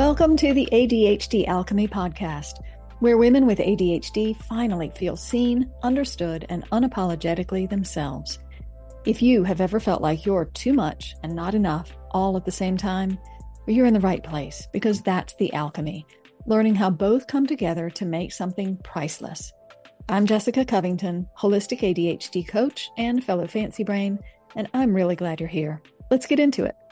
Welcome to the ADHD Alchemy podcast, where women with ADHD finally feel seen, understood, and unapologetically themselves. If you have ever felt like you're too much and not enough all at the same time, you're in the right place, because that's the alchemy, learning how both come together to make something priceless. I'm Jessica Covington, holistic ADHD coach and fellow Fancy Brain, and I'm really glad you're here. Let's get into it.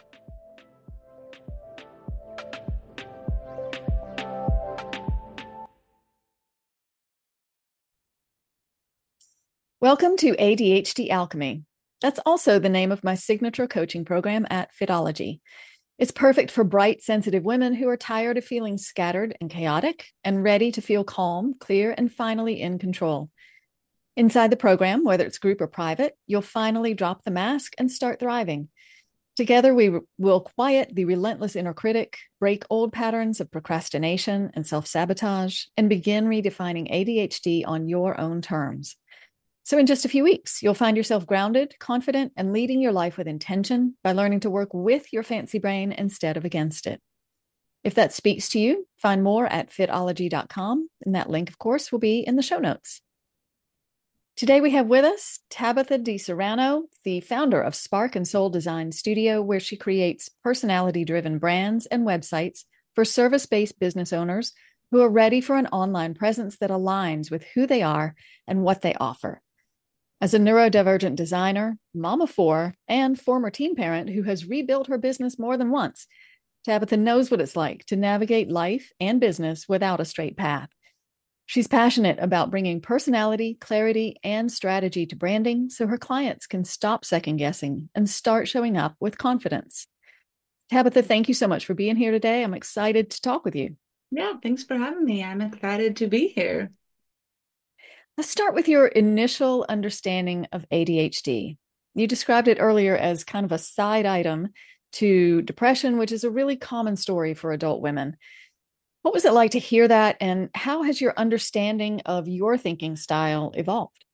Welcome to ADHD Alchemy. That's also the name of my signature coaching program at Fitology. It's perfect for bright, sensitive women who are tired of feeling scattered and chaotic and ready to feel calm, clear, and finally in control. Inside the program, whether it's group or private, you'll finally drop the mask and start thriving. Together, we will quiet the relentless inner critic, break old patterns of procrastination and self-sabotage, and begin redefining ADHD on your own terms. So in just a few weeks, you'll find yourself grounded, confident, and leading your life with intention by learning to work with your fancy brain instead of against it. If that speaks to you, find more at fitology.com, and that link, of course, will be in the show notes. Today we have with us Tabitha DiSerrano, the founder of Spark and Soul Design Studio, where she creates personality-driven brands and websites for service-based business owners who are ready for an online presence that aligns with who they are and what they offer. As a neurodivergent designer, mom of four, and former teen parent who has rebuilt her business more than once, Tabitha knows what it's like to navigate life and business without a straight path. She's passionate about bringing personality, clarity, and strategy to branding so her clients can stop second-guessing and start showing up with confidence. Tabitha, thank you so much for being here today. I'm excited to talk with you. Yeah, thanks for having me. I'm excited to be here. Let's start with your initial understanding of ADHD. You described it earlier as kind of a side item to depression, which is a really common story for adult women. What was it like to hear that, and how has your understanding of your thinking style evolved?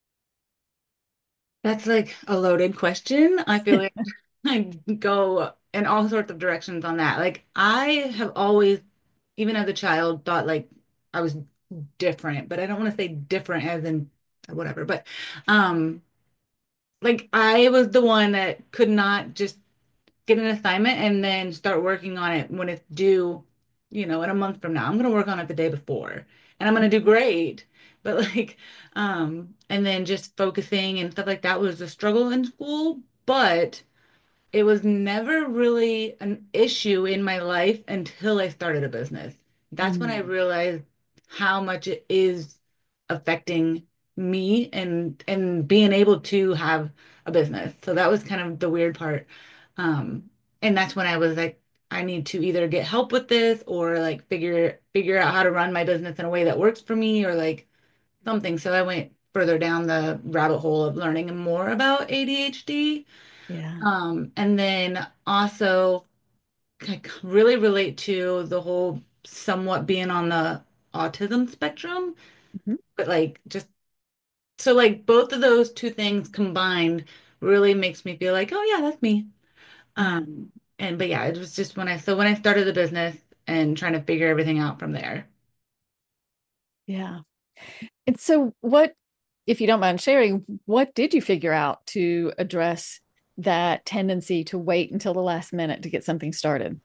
That's like a loaded question. I feel like I go in all sorts of directions on that. Like I have always, even as a child, thought like I was different, but I don't want to say different as in whatever. But um like I was the one that could not just get an assignment and then start working on it when it's due, in a month from now. I'm gonna work on it the day before and I'm gonna do great. But and then just focusing and stuff like that was a struggle in school, but it was never really an issue in my life until I started a business. That's when I Mm, realized how much it is affecting me and being able to have a business. So that was kind of the weird part. Um, and that's when I was like, I need to either get help with this or like figure out how to run my business in a way that works for me or like something. So I went further down the rabbit hole of learning more about ADHD. yeah. And then also like really relate to the whole somewhat being on the autism spectrum, Mhm. but like just so like both of those two things combined really makes me feel like, oh yeah, that's me. Yeah. And but yeah, it was just when I started the business and trying to figure everything out from there. Yeah. And so, what, if you don't mind sharing, what did you figure out to address that tendency to wait until the last minute to get something started?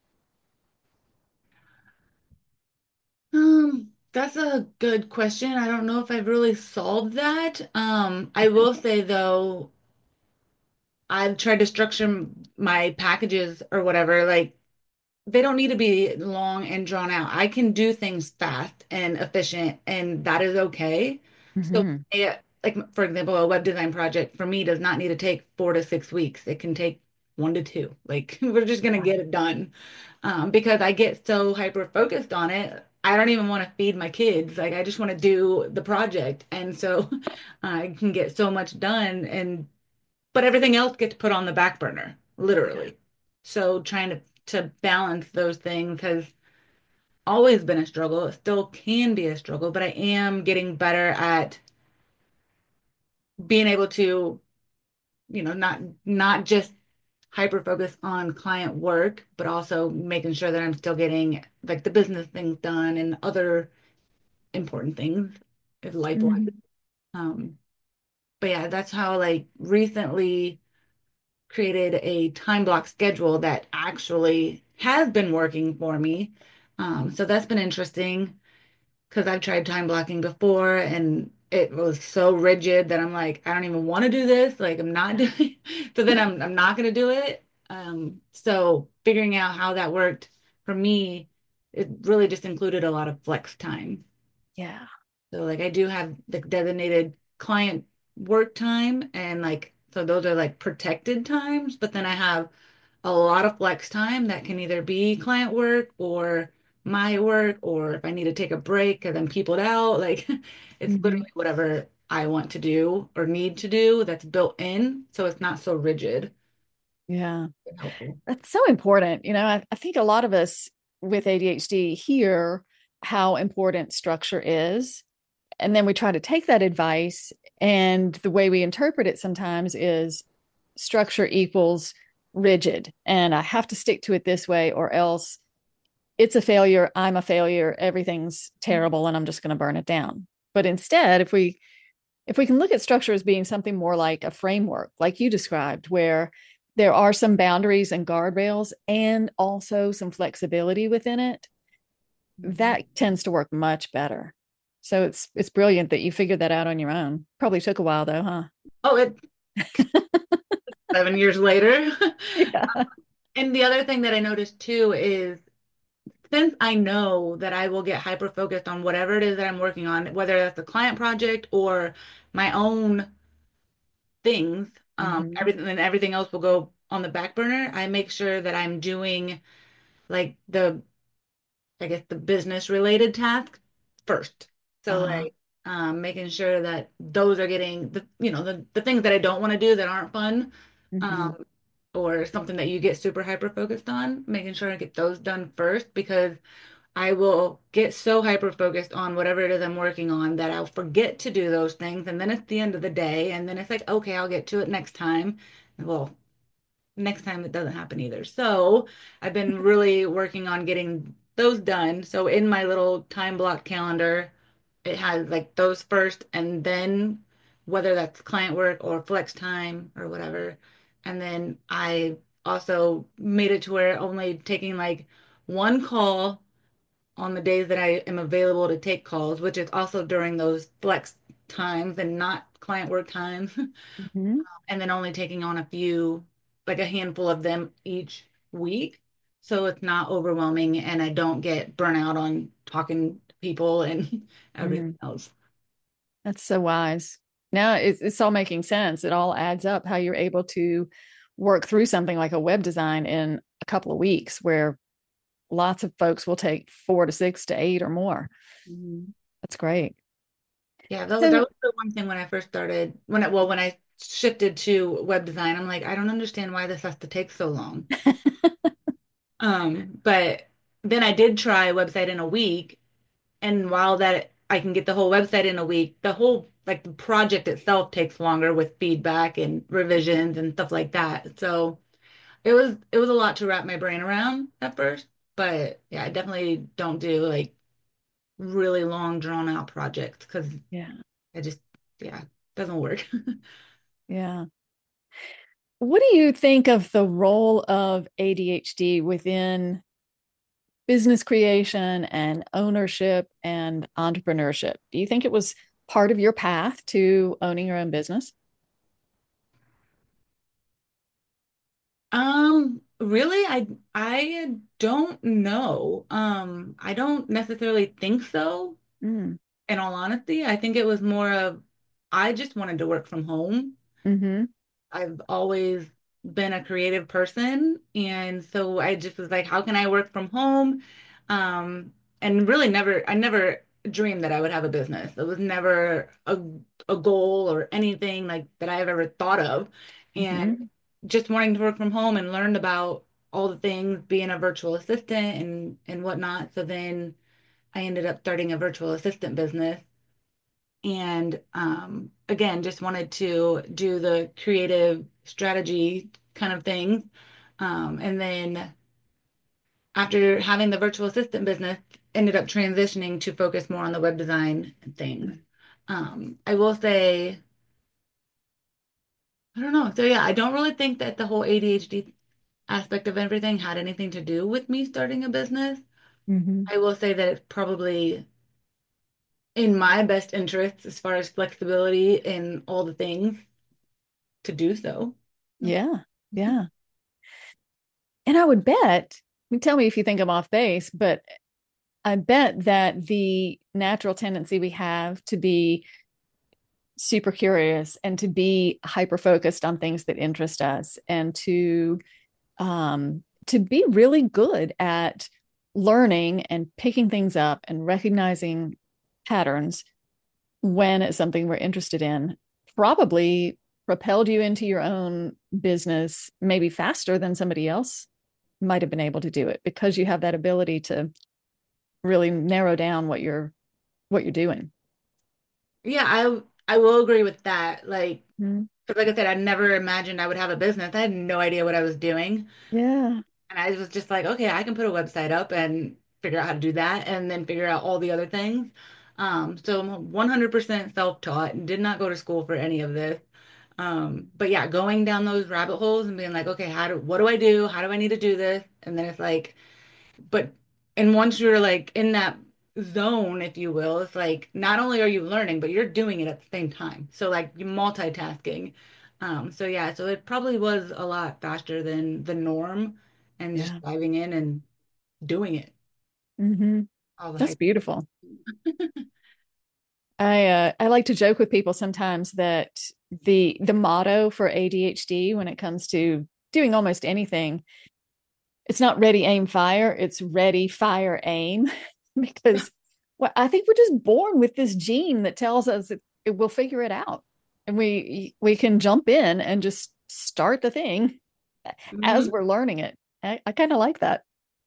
That's a good question. I don't know if I've really solved that. I will say though, I've tried to structure my packages or whatever, like they don't need to be long and drawn out. I can do things fast and efficient, and that is okay. So, Hmm. like for example, a web design project for me does not need to take 4 to 6 weeks. It can take 1 to 2. Like we're just gonna get it done. Because I get so hyper focused on it. I don't even want to feed my kids. Like I just want to do the project, and so I can get so much done, and but everything else gets put on the back burner, literally. So trying to balance those things has always been a struggle. It still can be a struggle, but I am getting better at being able to, not just hyper focused on client work, but also making sure that I'm still getting like the business things done and other important things is life wise. Mhm. Um, but yeah, that's how like recently created a time block schedule that actually has been working for me. So that's been interesting because I've tried time blocking before and it was so rigid that I'm like, I don't even want to do this. Like I'm not doing so then I'm not gonna do it. So figuring out how that worked for me, it really just included a lot of flex time. Yeah. So like I do have the designated client work time and like so those are like protected times, but then I have a lot of flex time that can either be client work or my work or if I need to take a break because I'm peopled out, like it's Mhm. literally whatever I want to do or need to do that's built in, so it's not so rigid Yeah. and helpful. That's so important. I think a lot of us with ADHD hear how important structure is. And then we try to take that advice. And the way we interpret it sometimes is structure equals rigid. And I have to stick to it this way, or else it's a failure. I'm a failure. Everything's terrible. And I'm just going to burn it down. But instead, if we can look at structure as being something more like a framework, like you described, where there are some boundaries and guardrails and also some flexibility within it, Mhm. that tends to work much better. So it's brilliant that you figured that out on your own. Probably took a while though, huh? Oh, it's 7 years later. Yeah. And the other thing that I noticed too is since I know that I will get hyper focused on whatever it is that I'm working on, whether that's a client project or my own things, Mm-hmm. everything and everything else will go on the back burner. I make sure that I'm doing like I guess the business related tasks first. So Uh-huh. like making sure that those are getting the things that I don't want to do that aren't fun, Mm-hmm. um, or something that you get super hyper focused on, making sure I get those done first because I will get so hyper focused on whatever it is I'm working on that I'll forget to do those things. And then it's the end of the day. And then it's like, okay, I'll get to it next time. Well, next time it doesn't happen either. So I've been really working on getting those done. So in my little time block calendar, it has like those first and then whether that's client work or flex time or whatever. And then I also made it to where only taking like one call on the days that I am available to take calls, which is also during those flex times and not client work times, Mm-hmm. and then only taking on a few, like a handful of them each week. So it's not overwhelming and I don't get burnout on talking to people and everything Mm-hmm. else. That's so wise. Now it's all making sense. It all adds up how you're able to work through something like a web design in a couple of weeks, where lots of folks will take 4 to 6 to 8 or more. Mhm. That's great. Yeah, that So was the one thing when I first started, when I shifted to web design, I'm like, I don't understand why this has to take so long. But then I did try a website in a week, and while that I can get the whole website in a week, the whole like the project itself takes longer with feedback and revisions and stuff like that. So it was a lot to wrap my brain around at first, but yeah, I definitely don't do like really long drawn out projects because yeah, I just yeah, doesn't work. yeah. What do you think of the role of ADHD within business creation and ownership and entrepreneurship? Do you think it was part of your path to owning your own business? Really, I don't know. I don't necessarily think so. Mm. In all honesty, I think it was more of I just wanted to work from home. Mm-hmm. I've always been a creative person, and so I just was like, how can I work from home? And really I never dreamed that I would have a business. It was never a goal or anything like that I've ever thought of. And Mm-hmm. just wanting to work from home and learned about all the things, being a virtual assistant and whatnot. So then I ended up starting a virtual assistant business and again, just wanted to do the creative strategy kind of things. And then after having the virtual assistant business, ended up transitioning to focus more on the web design things. I will say, I don't know. So yeah, I don't really think that the whole ADHD aspect of everything had anything to do with me starting a business. Hmm. I will say that it's probably in my best interest as far as flexibility in all the things to do so. Yeah. Yeah. And I would bet, tell me if you think I'm off base, but I bet that the natural tendency we have to be super curious and to be hyper focused on things that interest us and to be really good at learning and picking things up and recognizing patterns when it's something we're interested in probably propelled you into your own business maybe faster than somebody else might have been able to do it because you have that ability to really narrow down what you're doing. Yeah, I will agree with that. Like, Mhm. 'cause like I said, I never imagined I would have a business. I had no idea what I was doing. Yeah. And I was just like, okay, I can put a website up and figure out how to do that and then figure out all the other things. So I'm 100% self-taught and did not go to school for any of this. But yeah, going down those rabbit holes and being like, okay, what do I do? How do I need to do this? And then it's like, but and once you're like in that zone, if you will, it's like not only are you learning, but you're doing it at the same time. So like you're multitasking. So yeah, so it probably was a lot faster than the norm and just Yeah. diving in and doing it. Hmm. All the That's hype. beautiful. I like to joke with people sometimes that the motto for ADHD when it comes to doing almost anything, it's not ready, aim, fire, it's ready, fire, aim. Because well, I think we're just born with this gene that tells us that we'll figure it out. And we can jump in and just start the thing as Mhm. we're learning it. I kind of like that.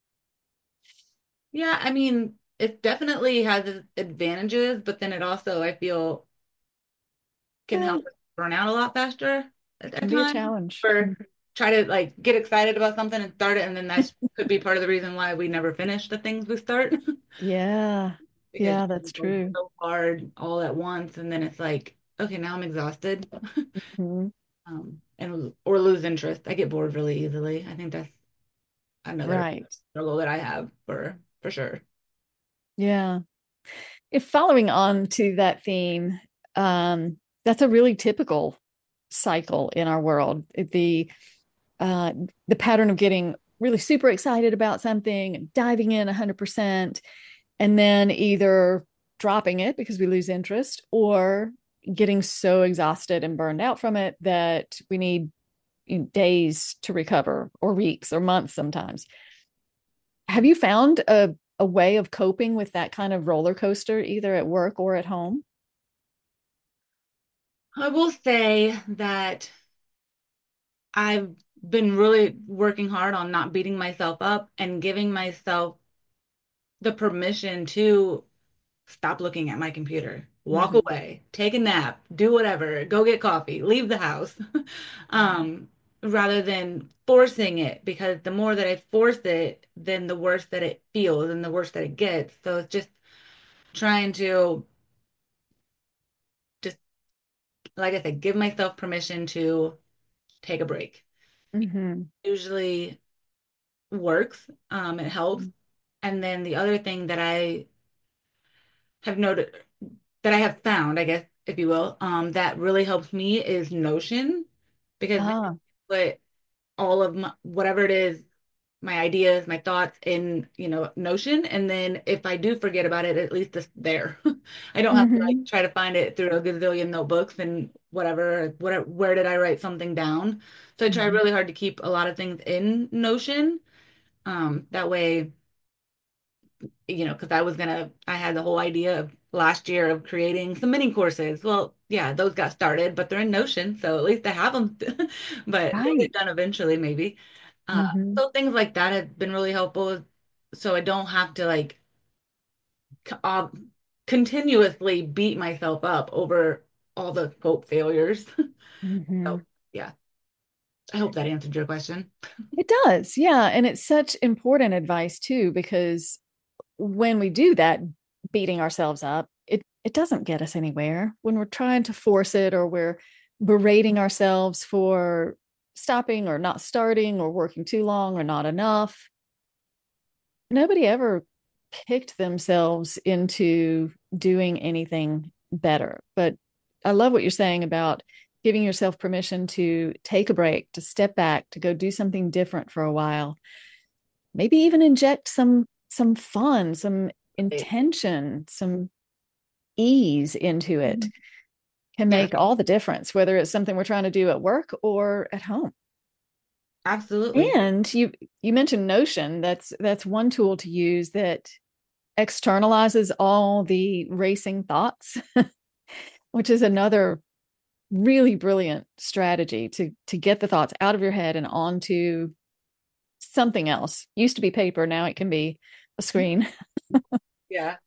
Yeah, I mean, it definitely has its advantages, but then it also, I feel, can Yeah, help us burn out a lot faster at can be a times challenge. or try to like get excited about something and start it and then that could be part of the reason why we never finish the things we start Yeah. because Yeah, you that's go true. so hard all at once and then it's like okay now I'm exhausted Mhm. and or lose interest. I get bored really easily. I think that's another Right. struggle that I have for sure. Yeah. If following on to that theme, that's a really typical cycle in our world. Uh, the pattern of getting really super excited about something and diving in 100%, and then either dropping it because we lose interest or getting so exhausted and burned out from it that we need days to recover or weeks or months sometimes. Have you found a way of coping with that kind of roller coaster, either at work or at home? I will say that I've been really working hard on not beating myself up and giving myself the permission to stop looking at my computer, walk Mhm. away, take a nap, do whatever, go get coffee, leave the house, um, rather than forcing it. Because the more that I force it, then the worse that it feels and the worse that it gets. So it's just trying to just, like I said, give myself permission to take a break. Mhm. Usually works, it helps. And then the other thing that I have noted that I have found, I guess, if you will, that really helps me is Notion because then Ah. I put all of my whatever it is, my ideas, my thoughts in, Notion. And then if I do forget about it, at least it's there. I don't have to like Mhm. try to find it through a gazillion notebooks and whatever, where did I write something down? So I try Mhm. really hard to keep a lot of things in Notion. That way because I had the whole idea of last year of creating some mini courses. Well, yeah, those got started, but they're in Notion, so at least I have them. But they'll get Right. done eventually, maybe. Mhm. So things like that have been really helpful. So I don't have to like c- uh, continuously beat myself up over all the quote failures. So Mhm. yeah. I hope that answered your question. It does. Yeah. And it's such important advice too, because when we do that, beating ourselves up, it doesn't get us anywhere. When we're trying to force it or we're berating ourselves for stopping or not starting or working too long or not enough, nobody ever kicked themselves into doing anything better. But I love what you're saying about giving yourself permission to take a break, to step back, to go do something different for a while. Maybe even inject some fun, some intention, some ease into it can Yes, make all the difference, whether it's something we're trying to do at work or at home. absolutely. And you mentioned Notion. That's one tool to use that externalizes all the racing thoughts, which is another really brilliant strategy to get the thoughts out of your head and onto something else. Used to be paper, now it can be a screen. Yeah.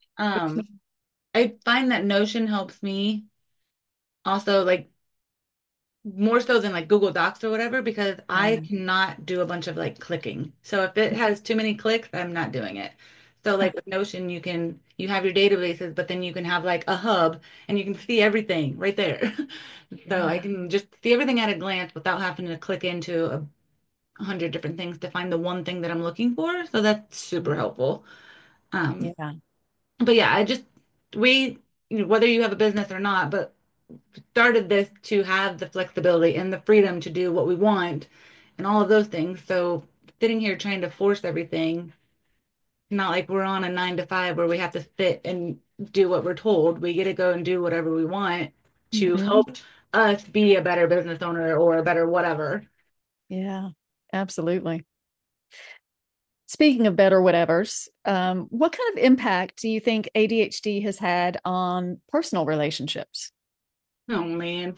I find that Notion helps me also like more so than like Google Docs or whatever because I Yeah. cannot do a bunch of like clicking. So if it has too many clicks, I'm not doing it. So like with Notion, you have your databases, but then you can have like a hub and you can see everything right there. So I Yeah. can just see everything at a glance without having to click into a hundred different things to find the one thing that I'm looking for. So that's super helpful. Um, Yeah. but yeah, we, whether you have a business or not, but started this to have the flexibility and the freedom to do what we want and all of those things. So sitting here trying to force everything, not like we're on a 9 to 5 where we have to sit and do what we're told. We get to go and do whatever we want to Hmm. help us be a better business owner or a better whatever. Yeah. Absolutely. Speaking of better whatevers, what kind of impact do you think ADHD has had on personal relationships? Oh man.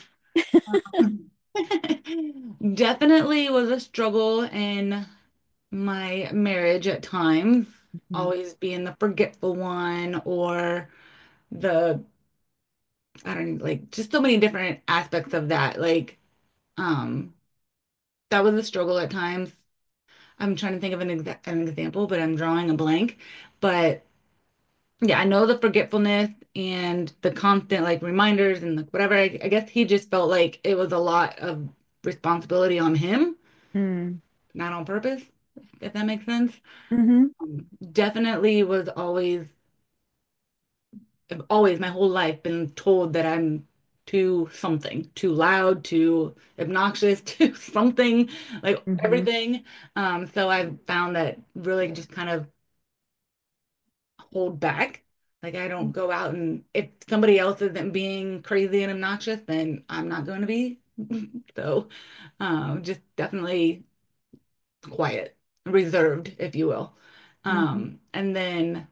Definitely was a struggle in my marriage at times, Mhm. always being the forgetful one or the I don't know, like just so many different aspects of that. Like, um, that was a struggle at times. I'm trying to think of an example, but I'm drawing a blank. But yeah, I know the forgetfulness and the constant like reminders and like whatever. I guess he just felt like it was a lot of responsibility on him, Mm. not on purpose, if that makes sense. Hmm. Definitely was always I've always my whole life been told that I'm too something, too loud, too obnoxious, too something, like Hmm. everything. So I've found that really just kind of hold back. Like I don't go out and if somebody else isn't being crazy and obnoxious, then I'm not going to be. So just definitely quiet, reserved, if you will. Hmm. And then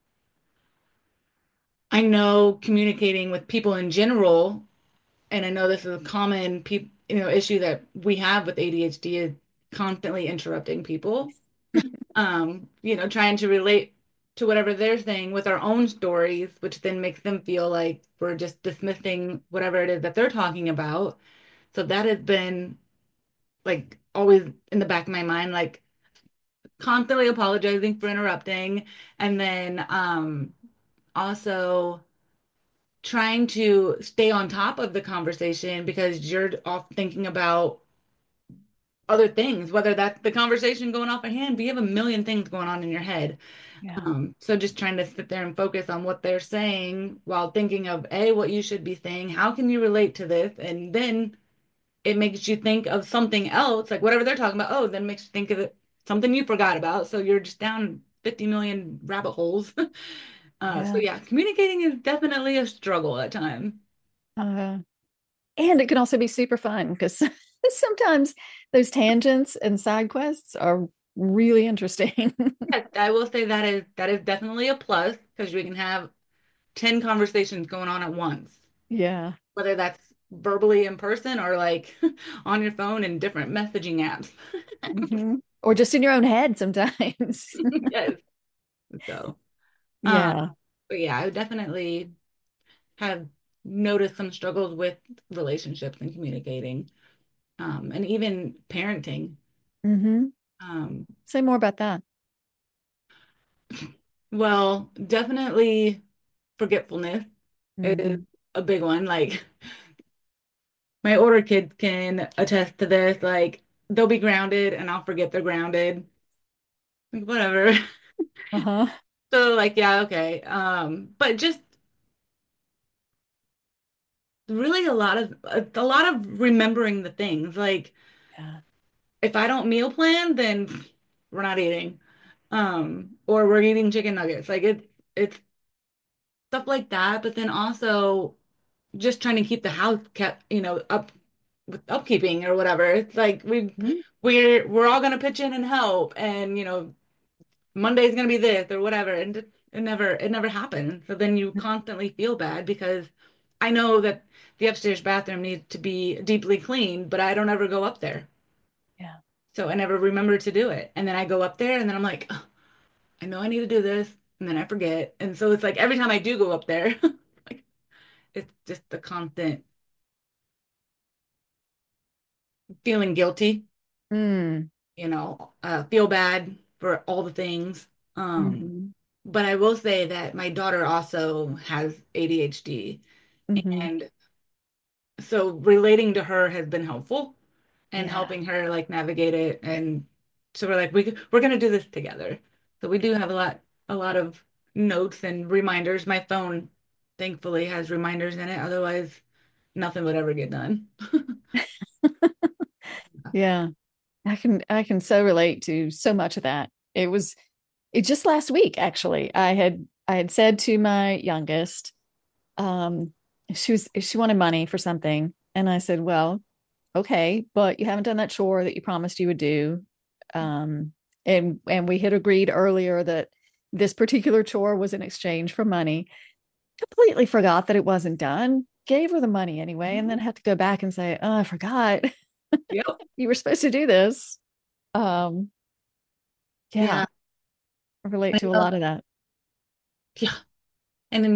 I know communicating with people in general and I know this is a common issue that we have with ADHD is constantly interrupting people. Trying to relate to whatever they're saying with our own stories, which then makes them feel like we're just dismissing whatever it is that they're talking about. So that has been like always in the back of my mind, like constantly apologizing for interrupting. And then also trying to stay on top of the conversation because you're off thinking about other things, whether that's the conversation going off a hand, but you have a million things going on in your head. Yeah. So just trying to sit there and focus on what they're saying while thinking of A, what you should be saying, how can you relate to this? And then it makes you think of something else, like whatever they're talking about, oh, then makes you think of it, something you forgot about. So you're just down 50 million rabbit holes. So Yeah. yeah, communicating is definitely a struggle at times. Uh, and it can also be super fun because sometimes those tangents and side quests are really interesting. Yes, I will say that is definitely a plus because we can have 10 conversations going on at once, Yeah. whether that's verbally in person or like on your phone and different messaging apps. Hmm. Or just in your own head sometimes. Yes. So, um, Yeah. but yeah, I would definitely have noticed some struggles with relationships and communicating. and even parenting. Mm-hmm. Um, Say more about that. well, definitely forgetfulness is Mm-hmm. a big one. Like my older kids can attest to this. Like they'll be grounded and I'll forget they're grounded. Like, whatever. Uh-huh. So like, yeah, okay. But just really a lot of remembering the things. Like Yeah. if I don't meal plan, then we're not eating. Or we're eating chicken nuggets. Like it's stuff like that, but then also just trying to keep the house kept, up with upkeeping or whatever. It's like Mhm. we're all gonna pitch in and help, and Monday's gonna be this or whatever, and it never happens. So then you constantly feel bad because I know that the upstairs bathroom needs to be deeply cleaned, but I don't ever go up there. Yeah. So I never remember to do it. And then I go up there and then I'm like, "Oh, I know I need to do this, and then I forget." And so it's like every time I do go up there, like it's just the constant feeling guilty, Mm. feel bad for all the things. Um, Mm-hmm. but I will say that my daughter also has ADHD, Mm-hmm. and so relating to her has been helpful and Yeah. helping her like navigate it. And so we're like, we're gonna do this together. So we do have a lot of notes and reminders. My phone thankfully has reminders in it. Otherwise, nothing would ever get done. Yeah. I can so relate to so much of that. It just last week actually. I had said to my youngest, um, she wanted money for something. And I said, well, okay, but you haven't done that chore that you promised you would do. Um, and we had agreed earlier that this particular chore was in exchange for money. Completely forgot that it wasn't done. Gave her the money anyway, and then had to go back and say, "Oh, I forgot. Yep. You were supposed to do this." Um, yeah, Yeah. I relate I to a know. lot of that. Yeah. And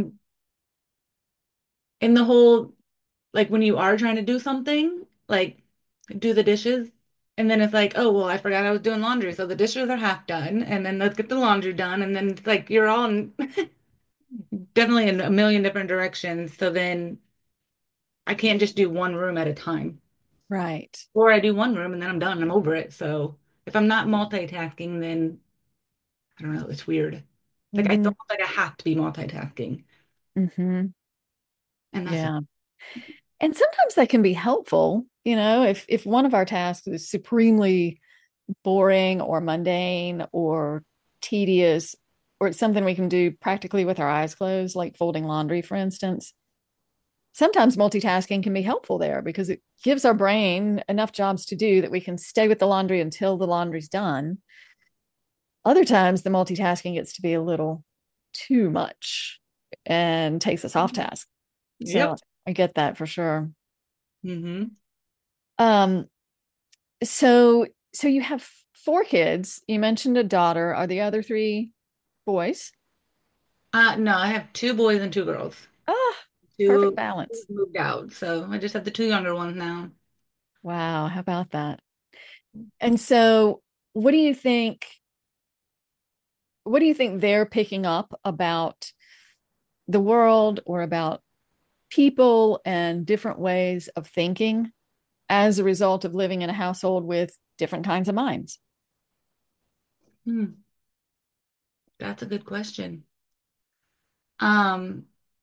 in the whole, like when you are trying to do something, like do the dishes, and then it's like, oh, well, I forgot I was doing laundry. So the dishes are half done, and then let's get the laundry done. And then it's like you're all definitely in a million different directions. So then I can't just do one room at a time. Right. Or I do one room and then I'm done. I'm over it. So if I'm not multitasking, then I don't know, it's weird. Like I Hmm. don't like I have to be multitasking. Hmm. And that's Yeah. And sometimes that can be helpful, if one of our tasks is supremely boring or mundane or tedious, or it's something we can do practically with our eyes closed, like folding laundry, for instance. Sometimes multitasking can be helpful there because it gives our brain enough jobs to do that we can stay with the laundry until the laundry's done. Other times, the multitasking gets to be a little too much and takes us off task. So yep. I get that for sure. Hmm. Um, so you have four kids. You mentioned a daughter. Are the other three boys? No, I have two boys and two girls. Ah, perfect Two balance. moved out, so I just have the two younger ones now. Wow, how about that? And so what do you think what do you think they're picking up about the world or about people and different ways of thinking as a result of living in a household with different kinds of minds? Hmm, that's a good question. Um,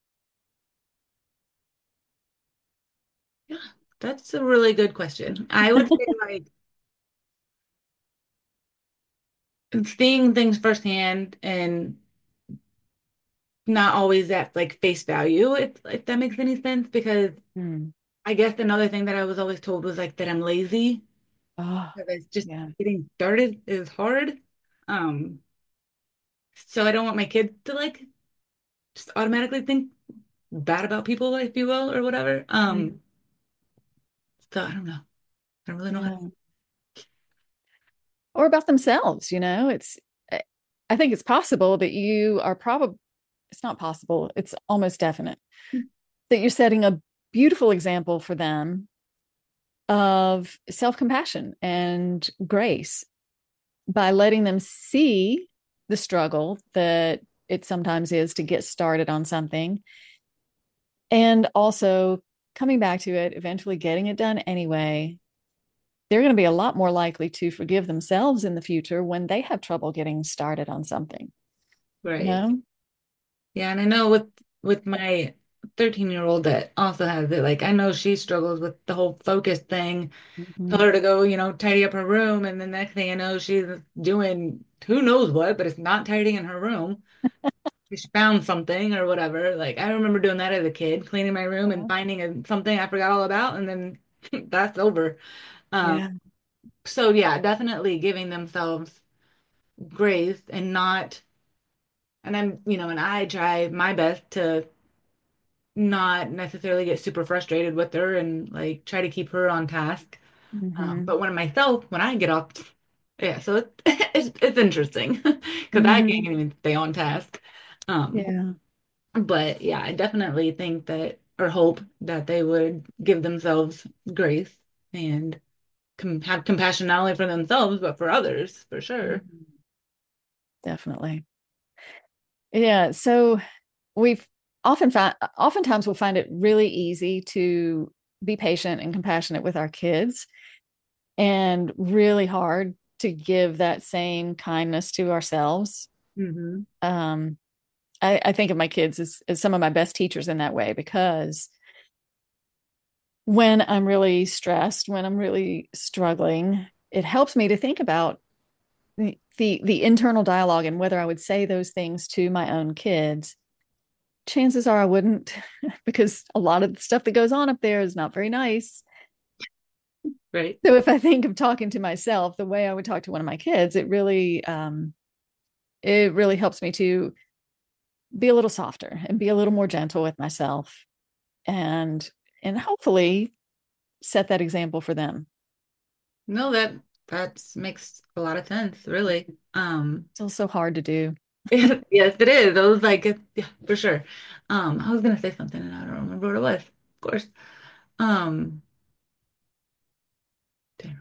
yeah, that's a really good question. I would say like seeing things firsthand and not always at like face value, if that makes any sense, because Hmm. I guess another thing that I was always told was like that I'm lazy Oh, because it's just yeah. getting started is hard. Um, so I don't want my kids to like just automatically think bad about people, if you will, or whatever. Right. So I don't know. I don't really know how to. Yeah. Or about themselves, I think it's possible that you are probably, it's not possible, it's almost definite that you're setting a beautiful example for them of self-compassion and grace by letting them see the struggle that it sometimes is to get started on something, and also coming back to it, eventually getting it done anyway. They're going to be a lot more likely to forgive themselves in the future when they have trouble getting started on something, you Right. know? Yeah, and I know with my 13-year-old that also has it, like I know she struggles with the whole focus thing. Tell Mm-hmm. her to go, tidy up her room, and the next thing I know, she's doing who knows what, but it's not tidying in her room. She found something or whatever. Like I remember doing that as a kid, cleaning my room and finding something I forgot all about, and then that's over. Um, Yeah. so yeah, definitely giving themselves grace and not, and and I try my best to not necessarily get super frustrated with her and like try to keep her on task. Mm-hmm. But when I get off, yeah, so it's interesting because I can't Mm-hmm. even stay on task. Um, Yeah. but yeah, I definitely think that or hope that they would give themselves grace and have compassion not only for themselves but for others for sure. Mhm. Definitely. Yeah. So we've oftentimes we'll find it really easy to be patient and compassionate with our kids, and really hard to give that same kindness to ourselves. Hmm. Um, I think of my kids as some of my best teachers in that way, because when I'm really stressed, when I'm really struggling, it helps me to think about the internal dialogue and whether I would say those things to my own kids. Chances are I wouldn't, because a lot of the stuff that goes on up there is not very nice. Right. So if I think of talking to myself the way I would talk to one of my kids, it really helps me to be a little softer and be a little more gentle with myself, and hopefully set that example for them. No, that makes a lot of sense, really. Still so hard to do. Yes, it is. I was like, yeah, for sure. I was gonna say something and I don't remember what it was. Of course. Um, damn.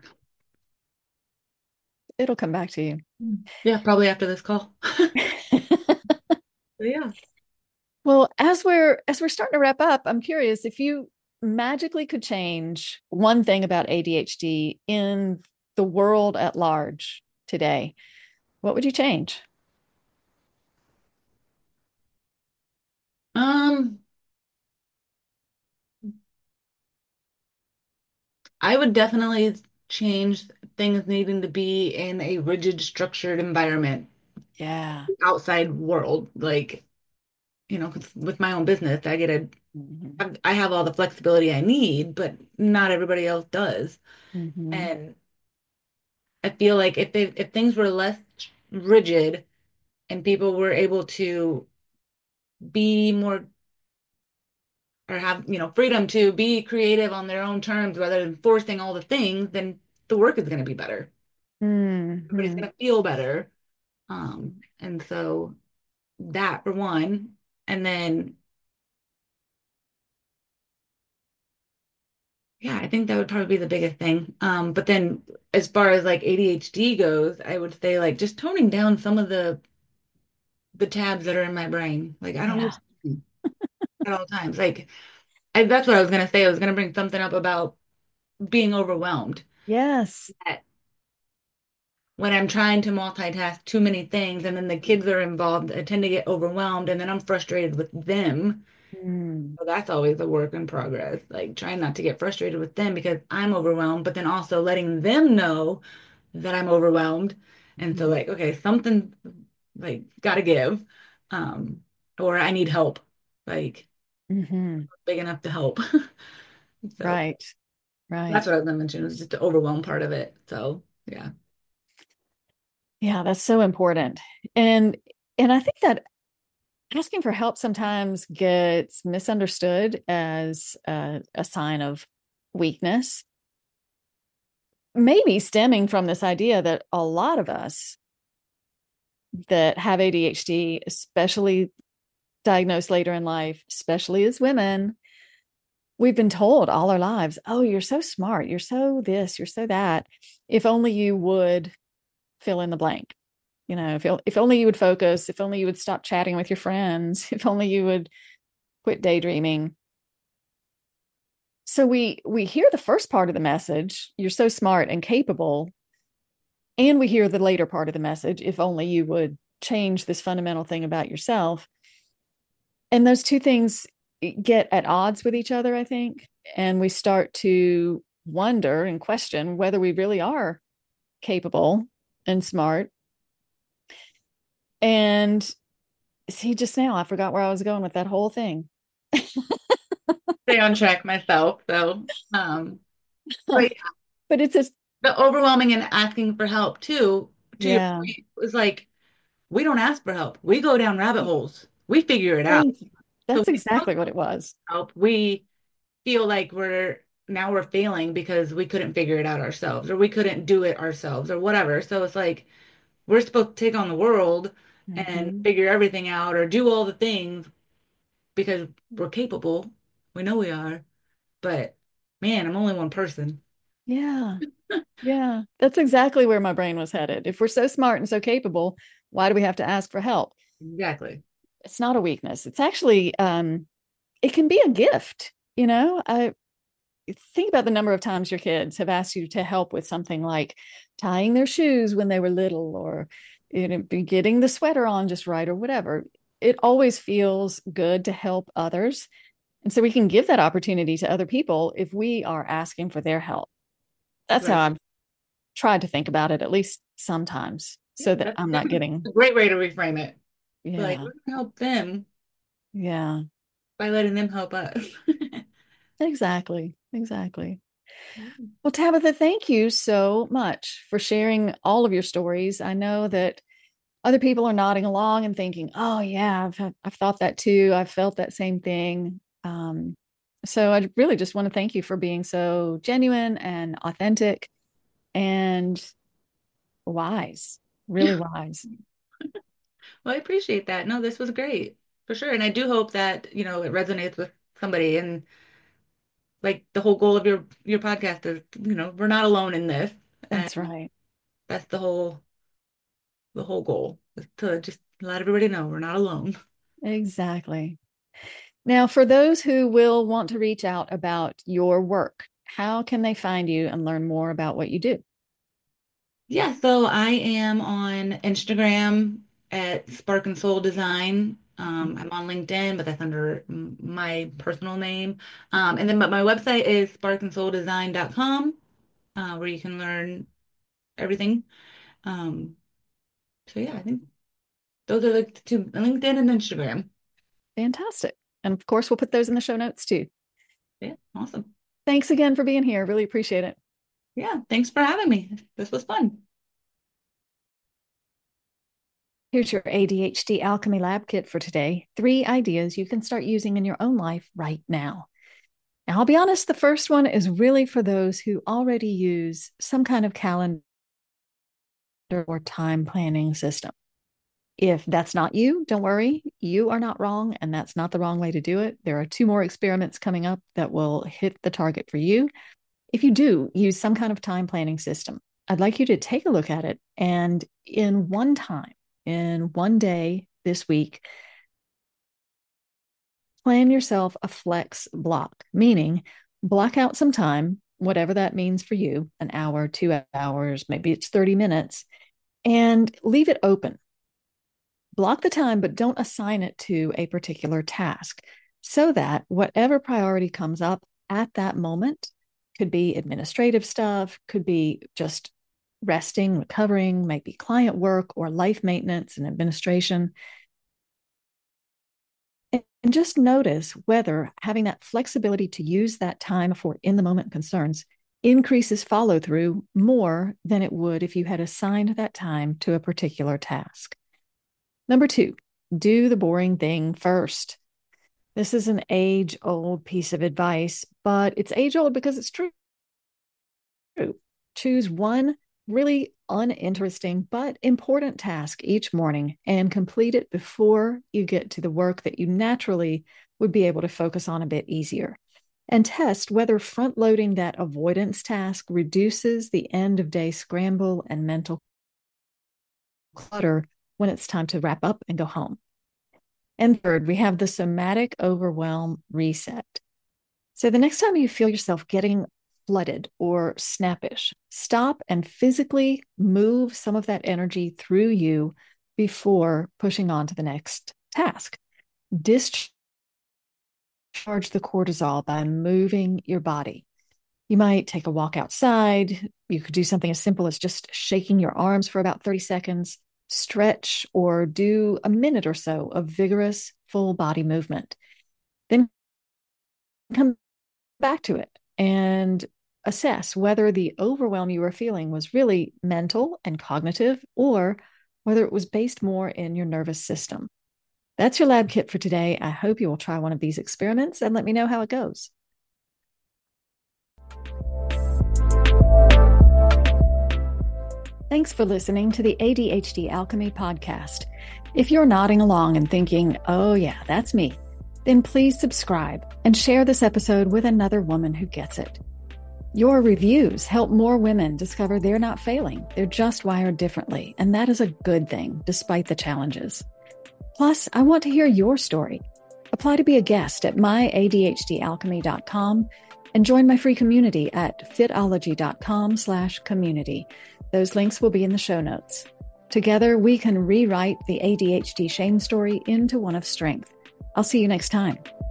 It'll come back to you. Yeah, probably after this call. So yeah. Well, as we're starting to wrap up, I'm curious if you magically could change one thing about ADHD in the world at large today, what would you change? Um, I would definitely change things needing to be in a rigid, structured environment, Yeah. outside world. Like, 'cause with my own business, Hmm. I have all the flexibility I need, but not everybody else does. Hmm. And I feel like if things were less rigid and people were able to be more or have, freedom to be creative on their own terms rather than forcing all the things, then the work is going to be better. Everybody's Hmm. going to feel better. And so that for one, and then yeah, I think that would probably be the biggest thing. But then as far as like ADHD goes, I would say like just toning down some of the tabs that are in my brain. Like I don't need Yeah. to think at all times. Like that's what I was gonna say. I was gonna bring something up about being overwhelmed. Yes. That when I'm trying to multitask too many things and then the kids are involved, I tend to get overwhelmed and then I'm frustrated with them. Mm. So that's always a work in progress. Like trying not to get frustrated with them because I'm overwhelmed, but then also letting them know that I'm overwhelmed. And so like, okay, something like gotta give. Um, or I need help. Like Hmm. big enough to help. So Right. that's Right. what I was gonna mention was just the overwhelm part of it. So yeah. Yeah, that's so important. And I think that asking for help sometimes gets misunderstood as a sign of weakness, maybe stemming from this idea that a lot of us that have ADHD, especially diagnosed later in life, especially as women, We've been told all our lives, oh, you're so smart, you're so this, you're so that. If only you would fill in the blank. If only you would focus, if only you would stop chatting with your friends, if only you would quit daydreaming. So we hear the first part of the message, you're so smart and capable, and we hear the later part of the message, if only you would change this fundamental thing about yourself. And those two things get at odds with each other, I think, and we start to wonder and question whether we really are capable and smart. And see, just now I forgot where I was going with that whole thing. Stay on track myself. So, but But it's just, the overwhelming and asking for help too, to your yeah. point, was like, we don't ask for help. We go down rabbit holes. We figure it out. Thank you. So That's we don't exactly what it was. help. We feel like we're failing because we couldn't figure it out ourselves or we couldn't do it ourselves or whatever. So it's like we're supposed to take on the world and Mm-hmm. figure everything out or do all the things because we're capable. We know we are. But man, I'm only one person. Yeah. Yeah. That's exactly where my brain was headed. If we're so smart and so capable, why do we have to ask for help? Exactly. It's not a weakness. It's actually, it can be a gift. I think about the number of times your kids have asked you to help with something like tying their shoes when they were little, or getting the sweater on just right, or whatever. It always feels good to help others. And so we can give that opportunity to other people if we are asking for their help. That's how Right. I've tried to think about it, at least sometimes, Yeah, so that that's I'm not getting, a great way to reframe it. Like, yeah, we're gonna help them yeah, by letting them help us. exactly, exactly. Well, Tabitha, thank you so much for sharing all of your stories. I know that other people are nodding along and thinking, oh, yeah, I've thought that too. I've felt that same thing. So I really just want to thank you for being so genuine and authentic and wise, really wise. Well, I appreciate that. No, this was great for sure. And I do hope that, it resonates with somebody. And like the whole goal of your podcast is, we're not alone in this. And That's right. that's the whole goal is to just let everybody know we're not alone. Exactly. Now, for those who will want to reach out about your work, how can they find you and learn more about what you do? Yeah, so I am on Instagram at Spark and Soul Design. I'm on LinkedIn, but that's under my personal name. And then but my website is sparkandsouldesign.com, where you can learn everything. Um, so yeah, I think those are the two, LinkedIn and Instagram. Fantastic. And of course, we'll put those in the show notes too. Yeah, awesome. Thanks again for being here. Really appreciate it. Yeah, thanks for having me. This was fun. Here's your ADHD Alchemy Lab Kit for today. 3 ideas you can start using in your own life right now. Now, I'll be honest, the first one is really for those who already use some kind of calendar or time planning system. If that's not you, don't worry. You are not wrong, and that's not the wrong way to do it. There are 2 more experiments coming up that will hit the target for you. If you do use some kind of time planning system, I'd like you to take a look at it and in one day this week, plan yourself a flex block, meaning block out some time, whatever that means for you, an hour, 2 hours, maybe it's 30 minutes, and leave it open. Block the time, but don't assign it to a particular task so that whatever priority comes up at that moment could be administrative stuff, could be just resting, recovering, maybe client work or life maintenance and administration. And just notice whether having that flexibility to use that time for in the moment concerns increases follow through more than it would if you had assigned that time to a particular task. Number 2, do the boring thing first. This is an age old piece of advice, but it's age old because it's true. Choose one really uninteresting but important task each morning and complete it before you get to the work that you naturally would be able to focus on a bit easier. and test whether front loading that avoidance task reduces the end of day scramble and mental clutter when it's time to wrap up and go home. And third, we have the somatic overwhelm reset. So the next time you feel yourself getting flooded or snappish, stop and physically move some of that energy through you before pushing on to the next task. Discharge the cortisol by moving your body. You might take a walk outside. You could do something as simple as just shaking your arms for about 30 seconds, stretch, or do a minute or so of vigorous full body movement. Then come back to it and assess whether the overwhelm you were feeling was really mental and cognitive, or whether it was based more in your nervous system. That's your lab kit for today. I hope you will try one of these experiments and let me know how it goes. Thanks for listening to the ADHD Alchemy podcast. If you're nodding along and thinking, oh yeah, that's me, then please subscribe and share this episode with another woman who gets it. Your reviews help more women discover they're not failing. They're just wired differently. And that is a good thing, despite the challenges. Plus, I want to hear your story. Apply to be a guest at myadhdalchemy.com and join my free community at fitology.com/community. Those links will be in the show notes. Together, we can rewrite the ADHD shame story into one of strength. I'll see you next time.